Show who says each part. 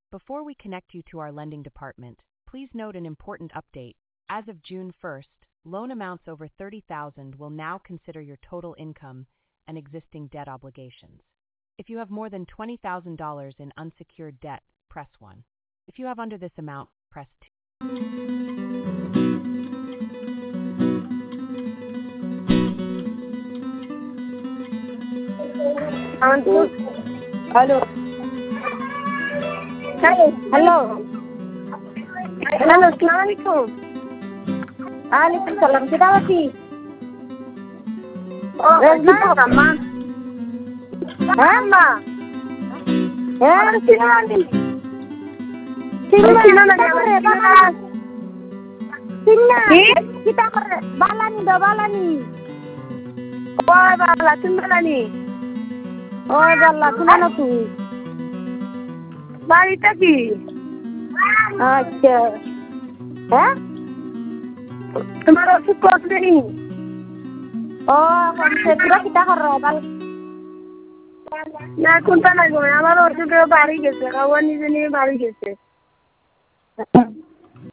Speaker 1: Before we connect you to our lending department, please note an important update. As of June 1st, loan amounts over $30,000 will now consider your total income and existing debt obligations. If you have more than $20,000 in unsecured debt, press 1. If you have under this amount, press 2.
Speaker 2: Hello. Hello. Hello, Assalamualaikum. Waalaikumsalam. Kita lagi. Oh, kita Ma. Ma. Sino lagi? Sino lagi? Sino? Kita balani. Oh, bala, balani. Oh, bala, kuna tu. বাড়িটা কি আচ্ছা হ্যাঁ তোমার ওষুধ কতদিন ও কমছে পুরো কিটা কর না কোনটা নাই গো আমার ওষুধ বাড়ি গেছে খাওয়া নিজে নিয়ে বাড়ি গেছে